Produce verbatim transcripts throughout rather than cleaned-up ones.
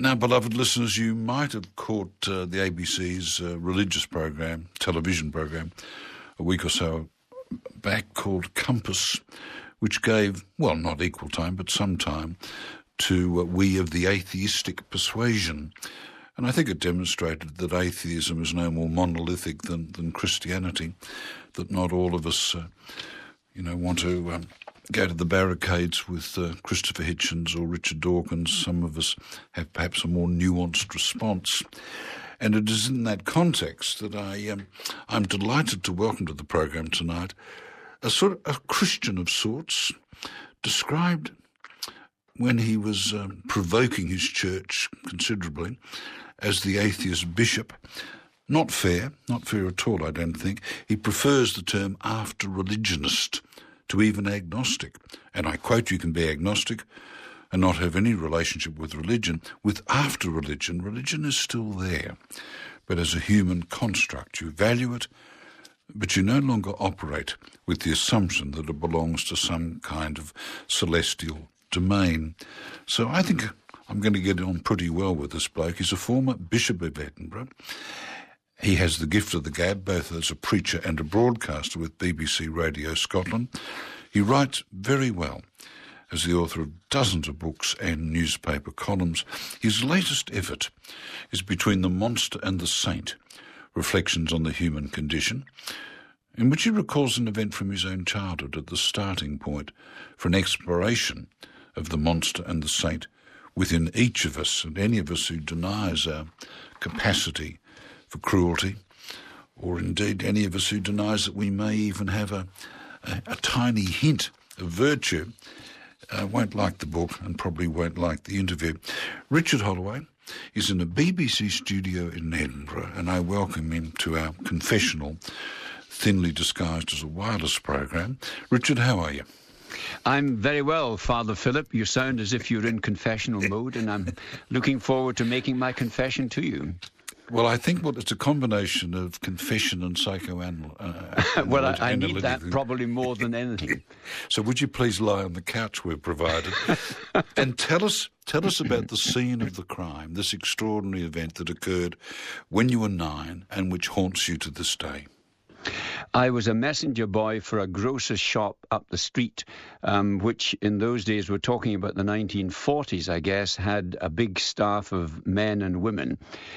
Now, beloved listeners, you might have caught uh, the A B C's uh, religious program, television program, a week or so back called Compass, which gave, well, not equal time, but some time to uh, we of the atheistic persuasion. And I think it demonstrated that atheism is no more monolithic than, than Christianity, that not all of us, uh, you know, want to um, go to the barricades with uh, Christopher Hitchens or Richard Dawkins. Some of us have perhaps a more nuanced response. And it is in that context that I, um, I'm delighted to welcome to the program tonight a sort of a Christian of sorts, described when he was um, provoking his church considerably as the atheist bishop. Not fair, not fair at all, I don't think. He prefers the term after-religionist to even agnostic. And I quote, you can be agnostic and not have any relationship with religion. With after-religion, religion is still there, but as a human construct. You value it, but you no longer operate with the assumption that it belongs to some kind of celestial domain. So I think I'm going to get on pretty well with this bloke. He's a former Bishop of Edinburgh. He has the gift of the gab, both as a preacher and a broadcaster with B B C Radio Scotland. He writes very well as the author of dozens of books and newspaper columns. His latest effort is Between the Monster and the Saint, Reflections on the Human Condition, in which he recalls an event from his own childhood at the starting point for an exploration of the monster and the saint within each of us, and any of us who denies our capacity for cruelty, or indeed any of us who denies that we may even have a, a, a tiny hint of virtue, uh, won't like the book and probably won't like the interview. Richard Holloway is in a B B C studio in Edinburgh, and I welcome him to our confessional, thinly disguised as a wireless program. Richard, how are you? I'm very well, Father Philip. You sound as if you're in confessional mode, and I'm looking forward to making my confession to you. Well, I think well, it's a combination of confession and psychoanalysis. Uh, well, I, I need that probably more than anything. So would you please lie on the couch we've provided and tell us tell us about the scene of the crime, this extraordinary event that occurred when you were nine and which haunts you to this day. I was a messenger boy for a grocer's shop up the street, um, which in those days, we're talking about the nineteen forties, I guess, had a big staff of men and women.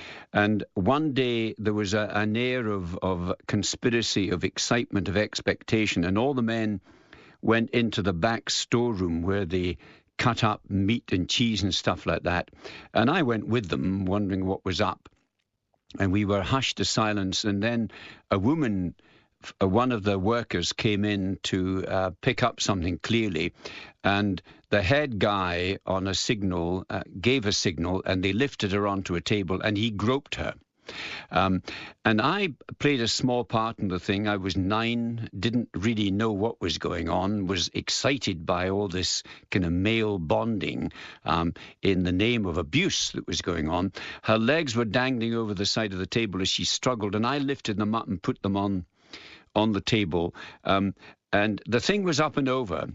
And one day there was a, an air of, of conspiracy, of excitement, of expectation, and all the men went into the back storeroom where they cut up meat and cheese and stuff like that. And I went with them, wondering what was up. And we were hushed to silence. And then a woman, one of the workers, came in to uh, pick up something clearly. And the head guy on a signal uh, gave a signal, and they lifted her onto a table, and he groped her. Um, and I played a small part in the thing. I was nine, didn't really know what was going on, was excited by all this kind of male bonding um, in the name of abuse that was going on. Her legs were dangling over the side of the table as she struggled, and I lifted them up and put them on, on the table. Um, and the thing was up and over.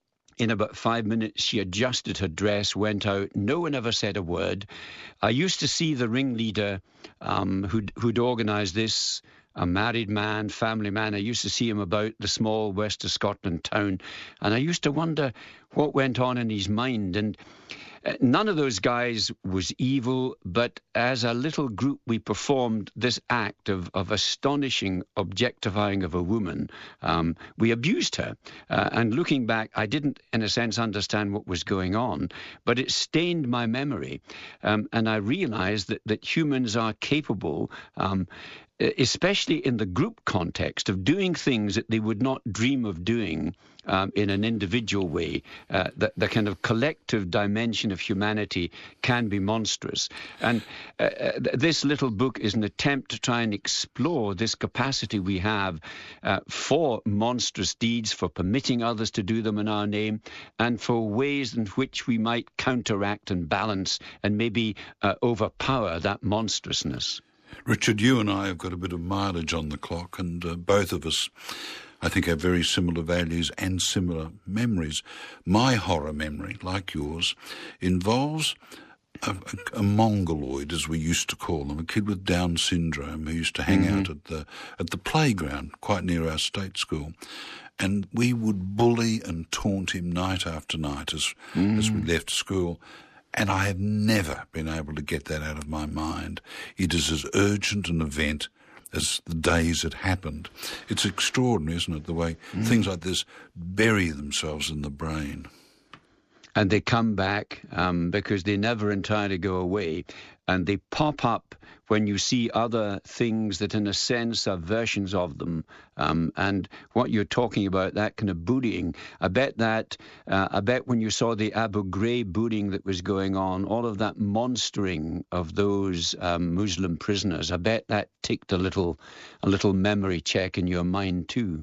In about five minutes, she adjusted her dress, went out. No one ever said a word. I used to see the ringleader um, who'd, who'd organised this, a married man, family man. I used to see him about the small west of Scotland town. And I used to wonder what went on in his mind. And uh, none of those guys was evil, but as a little group, we performed this act of, of astonishing objectifying of a woman. Um, we abused her. Uh, and looking back, I didn't, in a sense, understand what was going on, but it stained my memory. Um, and I realized that, that humans are capable, um, especially in the group context, of doing things that they would not dream of doing um, in an individual way. Uh, the, the kind of collective dimension of humanity can be monstrous. And uh, this little book is an attempt to try and explore this capacity we have uh, for monstrous deeds, for permitting others to do them in our name, and for ways in which we might counteract and balance and maybe uh, overpower that monstrousness. Richard, you and I have got a bit of mileage on the clock, and uh, both of us, I think, have very similar values and similar memories. My horror memory, like yours, involves a, a, a mongoloid, as we used to call them, a kid with Down syndrome who used to hang mm-hmm. out at the at the playground quite near our state school. And we would bully and taunt him night after night as mm. as we left school. And I have never been able to get that out of my mind. It is as urgent an event as the days it happened. It's extraordinary, isn't it, the way mm. things like this bury themselves in the brain. And they come back um, because they never entirely go away. And they pop up when you see other things that, in a sense, are versions of them. Um, and what you're talking about, that kind of bullying, I bet that, uh, I bet when you saw the Abu Ghraib bullying that was going on, all of that monstering of those um, Muslim prisoners, I bet that ticked a little, a little memory check in your mind too.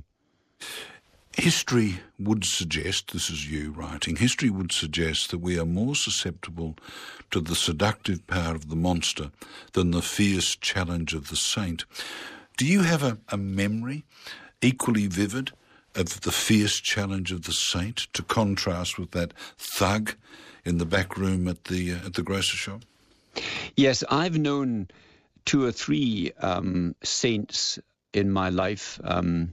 History would suggest, this is you writing, history would suggest that we are more susceptible to the seductive power of the monster than the fierce challenge of the saint. Do you have a, a memory equally vivid of the fierce challenge of the saint to contrast with that thug in the back room at the uh, at the grocery shop? Yes, I've known two or three um, saints in my life. Um,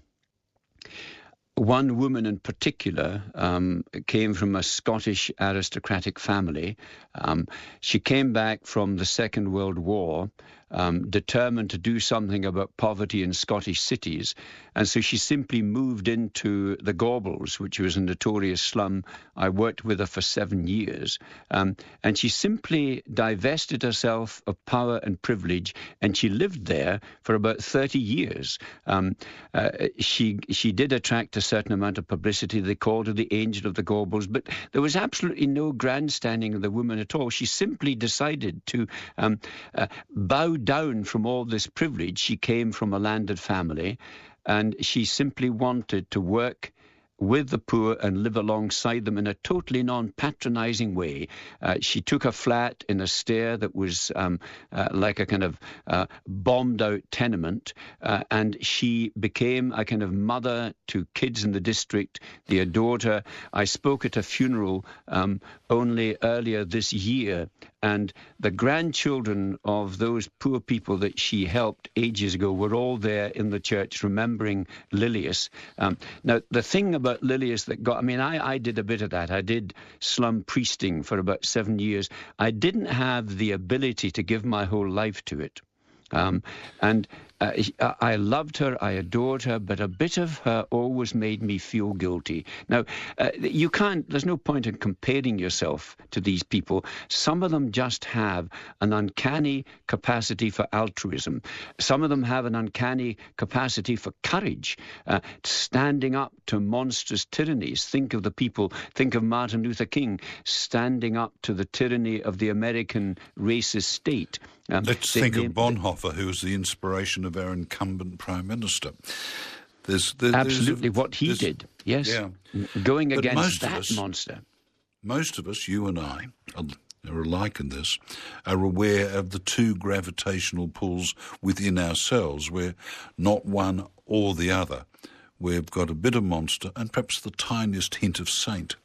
One woman in particular um, came from a Scottish aristocratic family. Um, she came back from the Second World War, um, determined to do something about poverty in Scottish cities. And so she simply moved into the Gorbals, which was a notorious slum. I worked with her for seven years. Um, and she simply divested herself of power and privilege, and she lived there for about thirty years. Um, uh, she, she did attract a certain amount of publicity. They called her the Angel of the Gorbals, but there was absolutely no grandstanding of the woman at all. She simply decided to um, uh, bow down from all this privilege. She came from a landed family, and she simply wanted to work with the poor and live alongside them in a totally non-patronizing way. Uh, she took a flat in a stair that was um, uh, like a kind of uh, bombed-out tenement, uh, and she became a kind of mother to kids in the district. They adored her. I spoke at a funeral um, only earlier this year, and the grandchildren of those poor people that she helped ages ago were all there in the church remembering Lilias. Um, now, the thing about Lilias that got, I mean, I, I did a bit of that. I did slum priesting for about seven years. I didn't have the ability to give my whole life to it. Um, and uh, I loved her, I adored her, but a bit of her always made me feel guilty. Now, uh, you can't, there's no point in comparing yourself to these people. Some of them just have an uncanny capacity for altruism. Some of them have an uncanny capacity for courage, uh, standing up to monstrous tyrannies. Think of the people, think of Martin Luther King standing up to the tyranny of the American racist state. Um, Let's they, think they, of Bonhoeffer, who was the inspiration of our incumbent Prime Minister. There's, there, absolutely a, what he did, yes, yeah. going but against that us, monster. Most of us, you and I, are alike in this, are aware of the two gravitational pulls within ourselves. We're not one or the other. We've got a bit of monster and perhaps the tiniest hint of saint.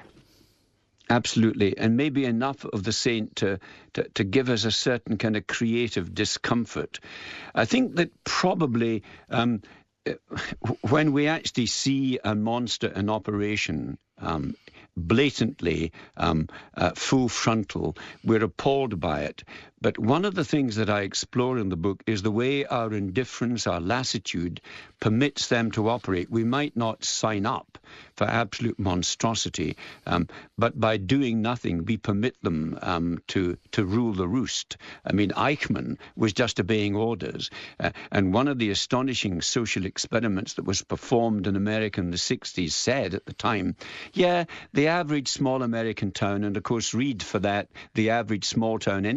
Absolutely, and maybe enough of the saint to, to, to give us a certain kind of creative discomfort. I think that probably um, when we actually see a monster in operation, um, blatantly, um, uh, full frontal, we're appalled by it. But one of the things that I explore in the book is the way our indifference, our lassitude, permits them to operate. We might not sign up for absolute monstrosity, um, but by doing nothing, we permit them um, to, to rule the roost. I mean, Eichmann was just obeying orders. Uh, and one of the astonishing social experiments that was performed in America in the sixties said at the time, yeah, the average small American town, and of course read for that, the average small town anywhere in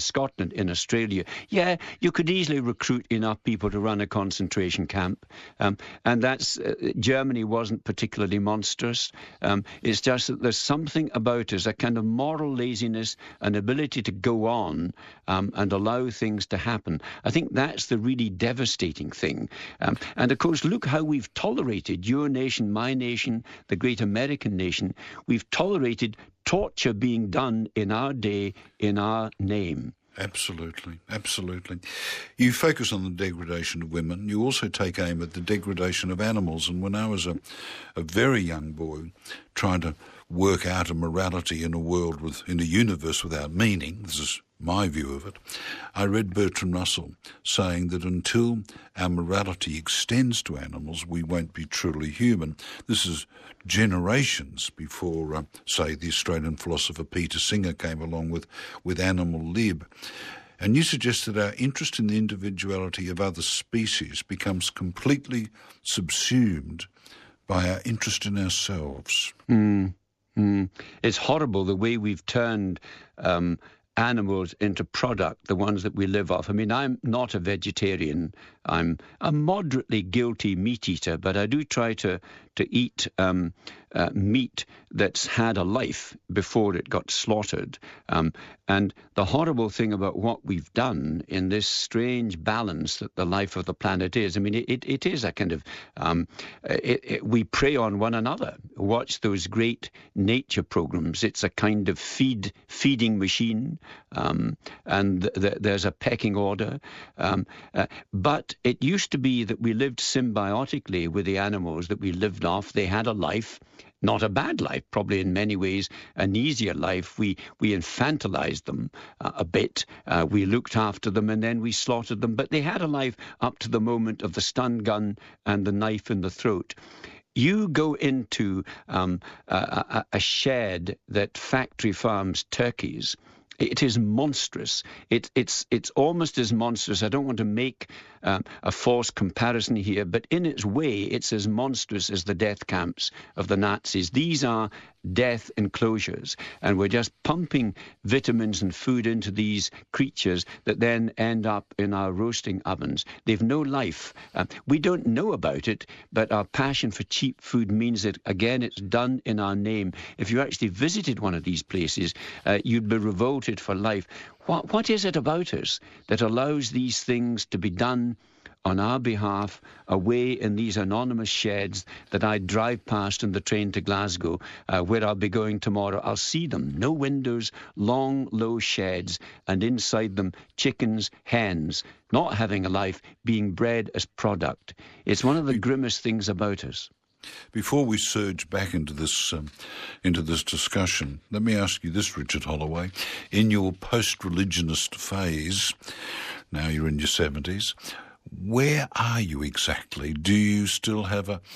Scotland, in Australia. Yeah, you could easily recruit enough people to run a concentration camp. Um, and that's, uh, Germany wasn't particularly monstrous. Um, it's just that there's something about us, a kind of moral laziness, an ability to go on um, and allow things to happen. I think that's the really devastating thing. Um, and of course, look how we've tolerated, your nation, my nation, the great American nation, we've tolerated torture being done in our day, in our name. Absolutely, absolutely. You focus on the degradation of women. You also take aim at the degradation of animals. And when I was a, a very young boy trying to work out a morality in a world with, in a universe without meaning, this is my view of it, I read Bertrand Russell saying that until our morality extends to animals, we won't be truly human. This is generations before, uh, say, the Australian philosopher Peter Singer came along with, with Animal Lib. And you suggest that our interest in the individuality of other species becomes completely subsumed by our interest in ourselves. Mm, mm. It's horrible the way we've turned um, animals into product, the ones that we live off. I mean, I'm not a vegetarian. I'm a moderately guilty meat eater, but I do try to, to eat um, uh, meat that's had a life before it got slaughtered. Um, and the horrible thing about what we've done in this strange balance that the life of the planet is, I mean, it, it is a kind of, um, it, it, we prey on one another. Watch those great nature programs. It's a kind of feed feeding machine, um, and th- th- there's a pecking order. Um, uh, but it used to be that we lived symbiotically with the animals that we lived off. They had a life. Not a bad life, probably in many ways an easier life. We we infantilized them uh, a bit. Uh, we looked after them and then we slaughtered them. But they had a life up to the moment of the stun gun and the knife in the throat. You go into um, a, a, a shed that factory farms turkeys. It is monstrous. It, it's it's almost as monstrous. I don't want to make um, a false comparison here, but in its way, it's as monstrous as the death camps of the Nazis. These are death enclosures, and we're just pumping vitamins and food into these creatures that then end up in our roasting ovens. They've no life. Uh, we don't know about it, but our passion for cheap food means that, again, it's done in our name. If you actually visited one of these places, uh, you'd be revolted for life. What, what is it about us that allows these things to be done on our behalf away in these anonymous sheds that I drive past in the train to Glasgow, uh, where I'll be going tomorrow? I'll see them. No windows, long, low sheds, and inside them chickens, hens, not having a life, being bred as product. It's one of the grimmest things about us. Before we surge back into this um, into this discussion, let me ask you this, Richard Holloway. In your post-religionist phase, now you're in your seventies, where are you exactly? Do you still have a,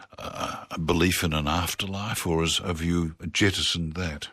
a belief in an afterlife, or is, have you jettisoned that?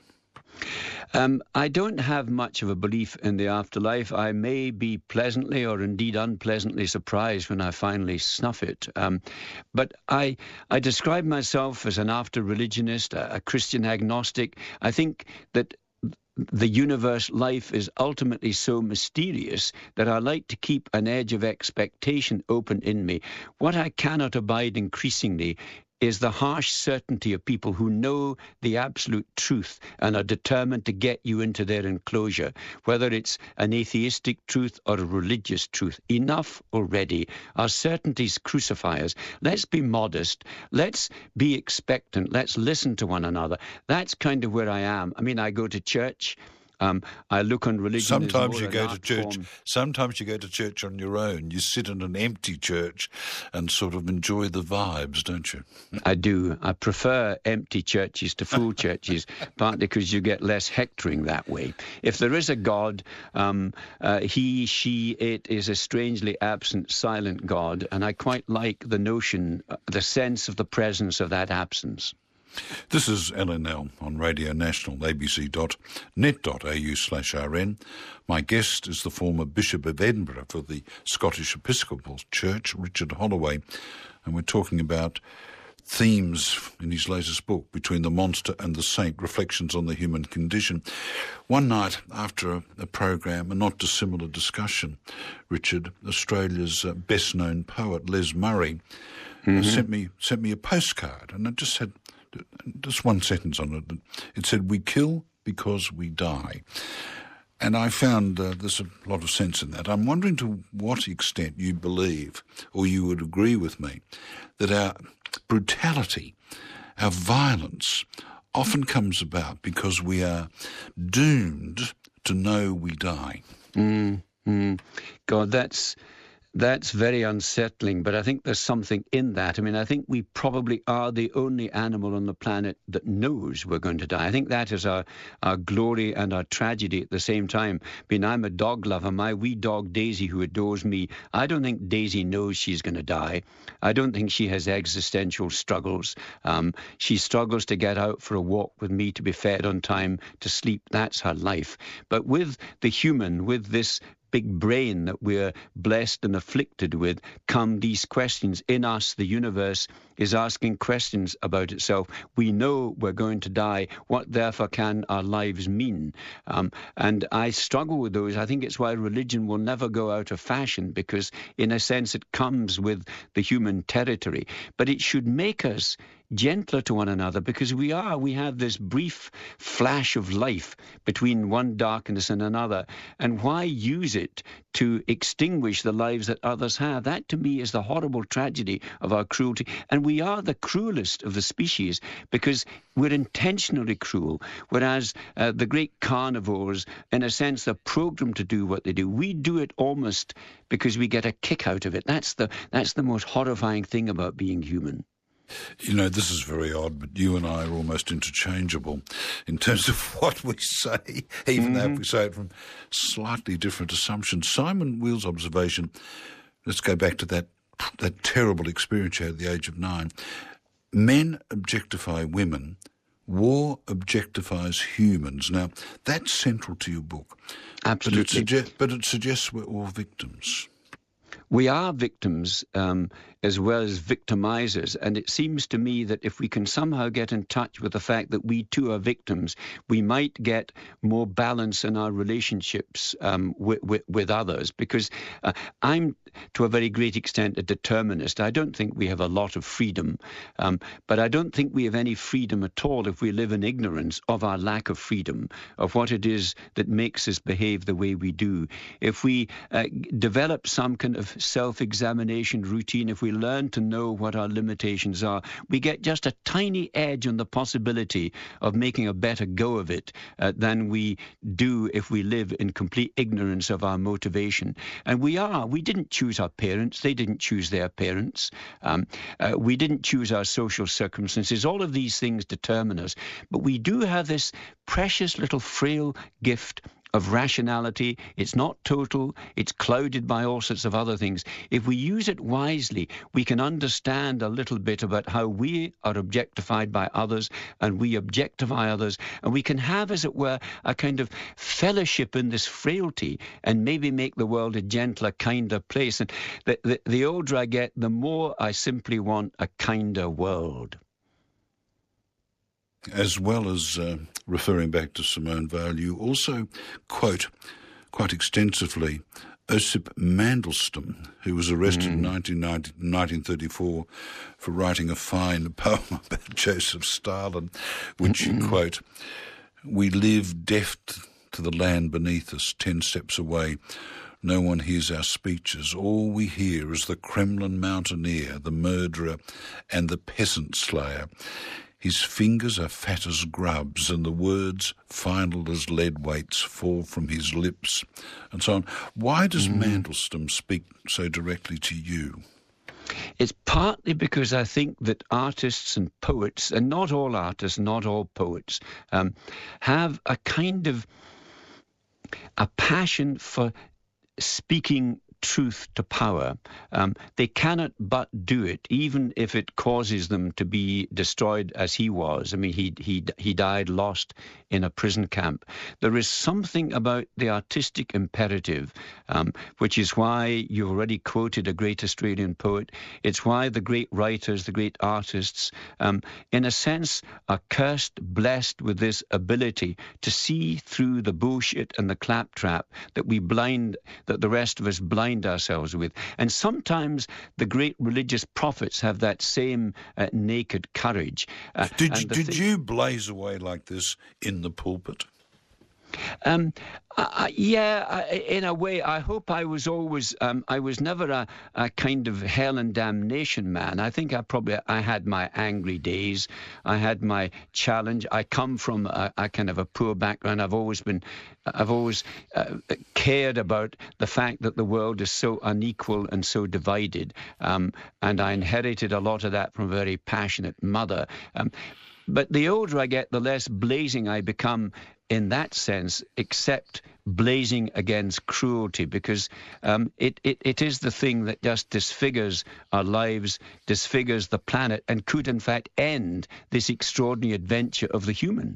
Um, I don't have much of a belief in the afterlife. I may be pleasantly or indeed unpleasantly surprised when I finally snuff it. Um, but I, I describe myself as an after-religionist, a, a Christian agnostic. I think that the universe, life, is ultimately so mysterious that I like to keep an edge of expectation open in me. What I cannot abide increasingly is the harsh certainty of people who know the absolute truth and are determined to get you into their enclosure, whether it's an atheistic truth or a religious truth. Enough already. Our certainties crucify us. Let's be modest. Let's be expectant. Let's listen to one another. That's kind of where I am. I mean, I go to church. Um, I look on religion. Sometimes you go to church. Form. Sometimes you go to church on your own. You sit in an empty church and sort of enjoy the vibes, don't you? I do. I prefer empty churches to full churches, partly because you get less hectoring that way. If there is a God, um, uh, he, she, it is a strangely absent, silent God, and I quite like the notion, uh, the sense of the presence of that absence. This is L N L on Radio National, abc dot net dot a u slash r n. My guest is the former Bishop of Edinburgh for the Scottish Episcopal Church, Richard Holloway, and we're talking about themes in his latest book, Between the Monster and the Saint, Reflections on the Human Condition. One night after a, a program, a not dissimilar discussion, Richard, Australia's uh, best-known poet, Les Murray, mm-hmm. uh, sent me sent me a postcard, and it just had just one sentence on it. It said, "We kill because we die." And I found uh, there's a lot of sense in that. I'm wondering to what extent you believe, or you would agree with me, that our brutality, our violence, often comes about because we are doomed to know we die. Mm, mm. God, that's... That's very unsettling, but I think there's something in that. I mean, I think we probably are the only animal on the planet that knows we're going to die. I think that is our, our glory and our tragedy at the same time. I mean, I'm a dog lover. My wee dog Daisy, who adores me, I don't think Daisy knows she's going to die. I don't think she has existential struggles. Um, she struggles to get out for a walk with me, to be fed on time, to sleep. That's her life. But with the human, with this big brain that we're blessed and afflicted with, come these questions. In us, the universe is asking questions about itself. We know we're going to die. What, therefore, can our lives mean? Um, and I struggle with those. I think it's why religion will never go out of fashion, because, in a sense, it comes with the human territory. But it should make us gentler to one another, because we are, we have this brief flash of life between one darkness and another. And why use it to extinguish the lives that others have? That, to me, is the horrible tragedy of our cruelty. And we are the cruelest of the species because we're intentionally cruel, whereas uh, the great carnivores, in a sense, are programmed to do what they do. We do it almost because we get a kick out of it. That's the, that's the most horrifying thing about being human. You know, this is very odd, but you and I are almost interchangeable in terms of what we say, even mm-hmm. though we say it from slightly different assumptions. Simon Wheel's observation, let's go back to that that terrible experience you had at the age of nine. Men objectify women, war objectifies humans. Now, that's central to your book. Absolutely. But it, suge- but it suggests we're all victims. We are victims um, as well as victimizers, and it seems to me that if we can somehow get in touch with the fact that we too are victims, we might get more balance in our relationships um, with, with, with others, because uh, I'm, to a very great extent, a determinist. I don't think we have a lot of freedom, um, but I don't think we have any freedom at all if we live in ignorance of our lack of freedom, of what it is that makes us behave the way we do. If we uh, develop some kind of self-examination routine, if we learn to know what our limitations are, we get just a tiny edge on the possibility of making a better go of it uh, than we do if we live in complete ignorance of our motivation. And we are, we didn't choose our parents, they didn't choose their parents, um, uh, we didn't choose our social circumstances. All of these things determine us, but we do have this precious little frail gift of rationality. It's not total, it's clouded by all sorts of other things. If we use it wisely, we can understand a little bit about how we are objectified by others and we objectify others, and we can have, as it were, a kind of fellowship in this frailty and maybe make the world a gentler, kinder place. And the, the, the older I get, the more I simply want a kinder world. As well as uh, referring back to Simone Weil, you also quote quite extensively Osip Mandelstam, who was arrested mm. in nineteen thirty-four for writing a fine poem about Joseph Stalin, which you quote, "We live deaf to the land beneath us, ten steps away. No one hears our speeches. All we hear is the Kremlin mountaineer, the murderer, and the peasant slayer. His fingers are fat as grubs, and the words, final as lead weights, fall from his lips," and so on. Why does mm. Mandelstam speak so directly to you? It's partly because I think that artists and poets, and not all artists, not all poets, um, have a kind of a passion for speaking truth to power, um, they cannot but do it, even if it causes them to be destroyed as he was. I mean, he he he died lost in a prison camp. There is something about the artistic imperative, um, which is why you've already quoted a great Australian poet. It's why the great writers, the great artists, um, in a sense, are cursed, blessed with this ability to see through the bullshit and the claptrap that we blind, that the rest of us blind ourselves with. And sometimes the great religious prophets have that same uh, naked courage. Uh, did you, did th- you blaze away like this in the pulpit? Um, I, yeah, I, in a way, I hope I was always, um, I was never a, a kind of hell and damnation man. I think I probably, I had my angry days. I had my challenge. I come from a, a kind of a poor background. I've always been, I've always uh, cared about the fact that the world is so unequal and so divided. Um, and I inherited a lot of that from a very passionate mother. Um, but the older I get, the less blazing I become in that sense, except blazing against cruelty, because um, it, it, it is the thing that just disfigures our lives, disfigures the planet, and could in fact end this extraordinary adventure of the human.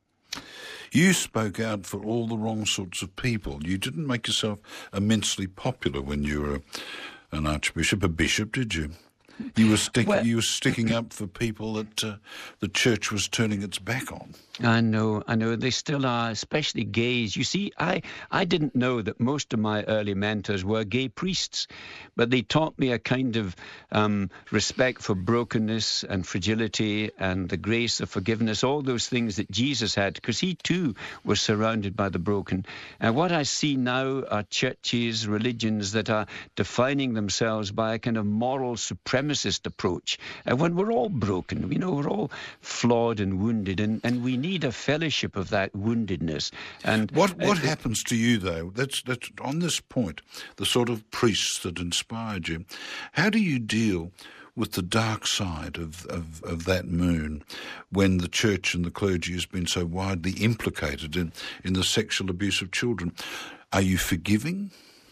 You spoke out for all the wrong sorts of people. You didn't make yourself immensely popular when you were an archbishop, a bishop, did you? You were, stick, well, you were sticking up for people that uh, the church was turning its back on. I know, I know. They still are, especially gays. You see, I, I didn't know that most of my early mentors were gay priests, but they taught me a kind of um, respect for brokenness and fragility and the grace of forgiveness, all those things that Jesus had, because he too was surrounded by the broken. And what I see now are churches, religions that are defining themselves by a kind of moral supremacist approach. And when we're all broken, you know, we're all flawed and wounded, and, and we need need a fellowship of that woundedness. And what what uh, happens to you though? That's that's on this point, the sort of priests that inspired you. How do you deal with the dark side of, of, of that moon when the church and the clergy has been so widely implicated in, in the sexual abuse of children? Are you forgiving?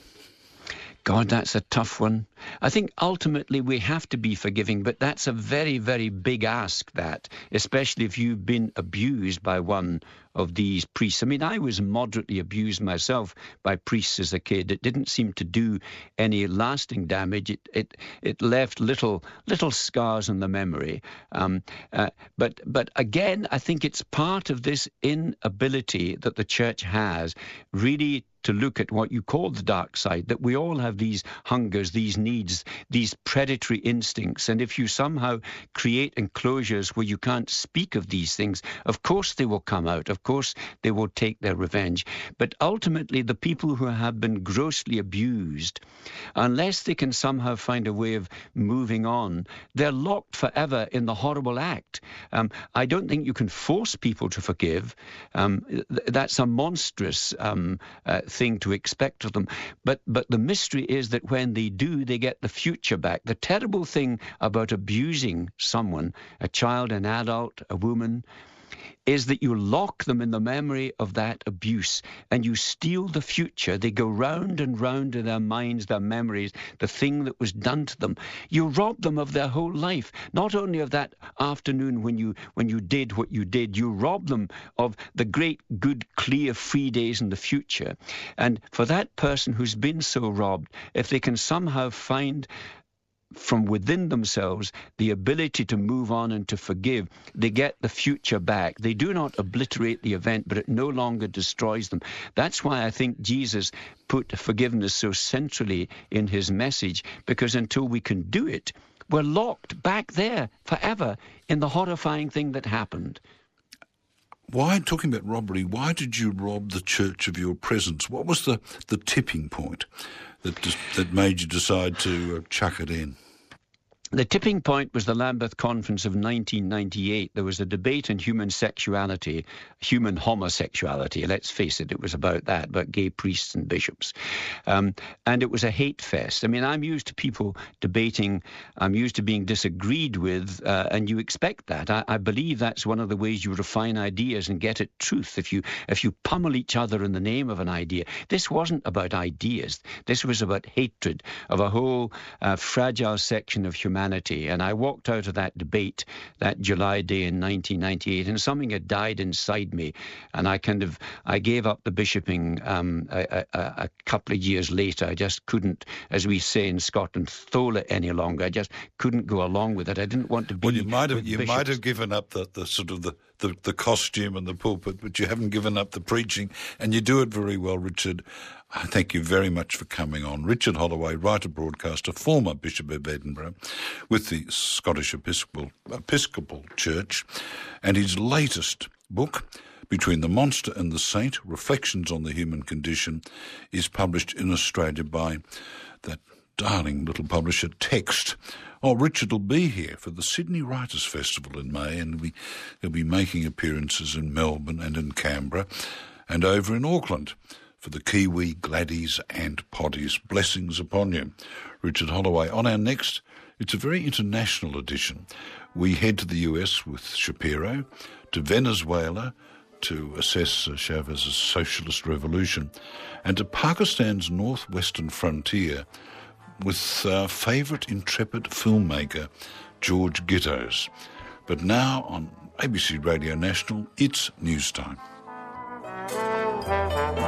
God, that's a tough one. I think ultimately we have to be forgiving, but that's a very, very big ask, that, especially if you've been abused by one of these priests. I mean, I was moderately abused myself by priests as a kid. It didn't seem to do any lasting damage. It it, it left little little scars in the memory. Um, uh, but but again, I think it's part of this inability that the church has really to look at what you call the dark side, that we all have these hungers, these needs, these predatory instincts. And if you somehow create enclosures where you can't speak of these things, of course they will come out. Of course they will take their revenge. But ultimately, the people who have been grossly abused, unless they can somehow find a way of moving on, they're locked forever in the horrible act. Um, I don't think you can force people to forgive. Um, th- that's a monstrous um, uh, thing to expect of them. But but the mystery is that when they do, they get the future back. The terrible thing about abusing someone, a child, an adult, a woman, is that you lock them in the memory of that abuse and you steal the future. They go round and round in their minds, their memories, the thing that was done to them. You rob them of their whole life, not only of that afternoon when you when you did what you did, you rob them of the great, good, clear, free days in the future. And for that person who's been so robbed, if they can somehow find from within themselves the ability to move on and to forgive, they get the future back. They do not obliterate the event, but it no longer destroys them. That's why I think Jesus put forgiveness so centrally in his message, because until we can do it, we're locked back there forever in the horrifying thing that happened. Why, talking about robbery, why did you rob the church of your presence? What was the, the tipping point that that made you decide to uh, chuck it in? The tipping point was the Lambeth Conference of nineteen ninety-eight. There was a debate on human sexuality, human homosexuality. Let's face it, it was about that, about gay priests and bishops. Um, and it was a hate fest. I mean, I'm used to people debating. I'm used to being disagreed with, uh, and you expect that. I, I believe that's one of the ways you refine ideas and get at truth. If you if you pummel each other in the name of an idea. This wasn't about ideas. This was about hatred of a whole uh, fragile section of humanity. And I walked out of that debate that July day in nineteen ninety-eight, and something had died inside me, and I kind of I gave up the bishoping um, a, a, a couple of years later. I just couldn't, as we say in Scotland, thole it any longer. I just couldn't go along with it. I didn't want to be. Well, you might have you bishops. might have given up the, the sort of the, the, the costume and the pulpit, but you haven't given up the preaching, and you do it very well, Richard. I thank you very much for coming on. Richard Holloway, writer, broadcaster, former Bishop of Edinburgh with the Scottish Episcopal, Episcopal Church, and his latest book, Between the Monster and the Saint, Reflections on the Human Condition, is published in Australia by that darling little publisher, Text. Oh, Richard will be here for the Sydney Writers' Festival in May, and we, he'll be making appearances in Melbourne and in Canberra and over in Auckland for the Kiwi, Gladdies and Poddies. Blessings upon you. Richard Holloway. On our next, it's a very international edition. We head to the U S with Shapiro, to Venezuela to assess uh, Chavez's socialist revolution, and to Pakistan's northwestern frontier with our favourite intrepid filmmaker, George Gittos. But now on A B C Radio National, it's news time.